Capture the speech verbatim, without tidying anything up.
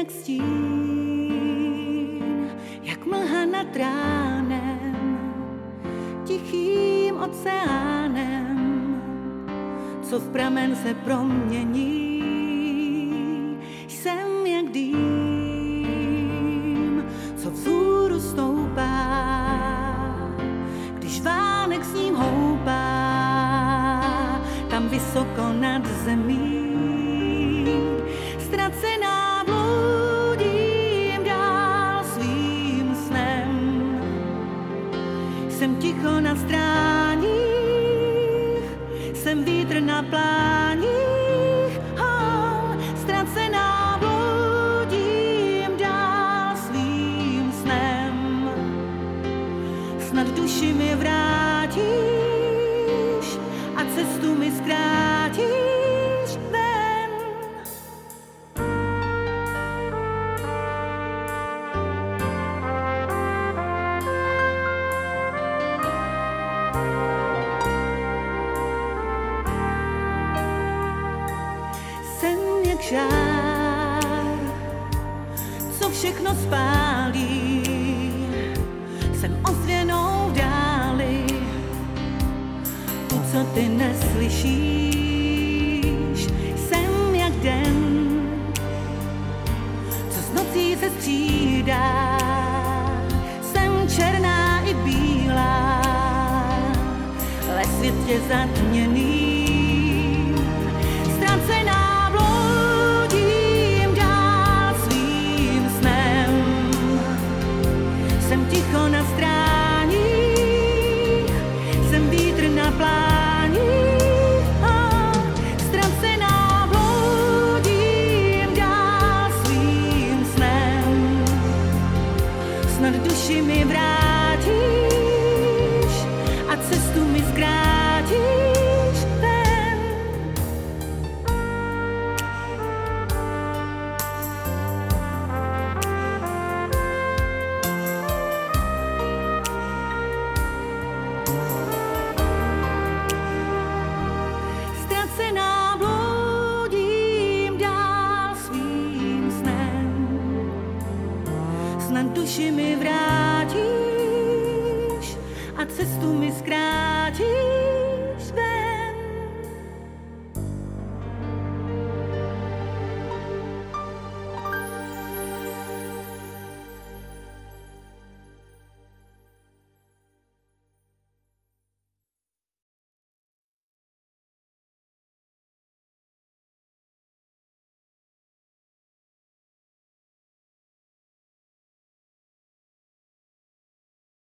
jak stín, jak mlha nad ránem, tichým oceánem, co v pramen se promění. Jsem jak dým, co vzhůru stoupá, když vánek s ním houpá, tam vysoko nad zemí. Ztracená bloudím dál svým snem, jsem ticho na stráních, jsem vítr na pláních, oh, ztracená bloudím dál svým snem, snad duši mi vrátíš a cestu mi zkrátíš ven. Jsem jak žár, co všechno spálí, jsem ozvěnou v dáli, tu, co ty neslyšíš. Jsem jak den, co s nocí se střídá, jsem černá i bílá, ale svět je zatměný. Ztracená bloudím dál svým snem, jsem ticho na stráních, jsem vítr na pláních, oh, ztracená bloudím dál svým snem, snad duši mi vrátíš a cestu mi zkrátíš ven. Ztracená bloudím dál svým snem, snad duši mi vrátíš a cestu mi zkrátíš.